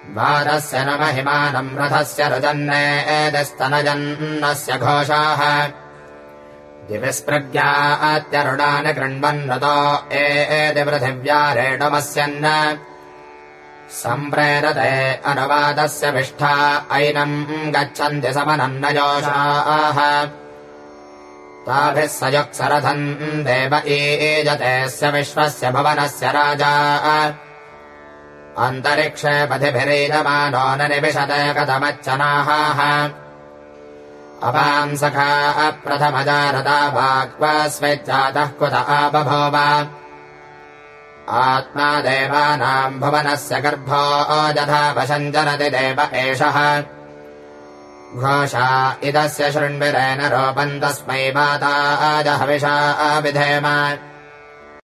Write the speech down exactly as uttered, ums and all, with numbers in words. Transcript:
वादस्य न महिमानम् रथस्य रुदन्नेदस्तनजन्नस्य घोषाः दिविस्पृग्यात्यरुणानि कृण्वन्नतो एति पृथिव्या रेणुमस्यन्न सम्प्रेरते अनुवादस्य विष्ठा ऐनम् गच्छन्ति समनन्नयोषाः ताभिः सयुक्सरथम् देव ईजतेऽस्य विश्वस्य भुवनस्य राजा अन्तरिक्षे पथिभिरीजमानो न निविशते कथमच्चनाः अपांसखा प्रथमजारता वाक्वस्वेज्जातः कुत बभूव आत्मा देवानाम् भुवनस्य गर्भो यथा वशञ्जनति देव एषः घोषा इदस्य शृण्विरेण रूपम् तस्मै माता हविषा विधेम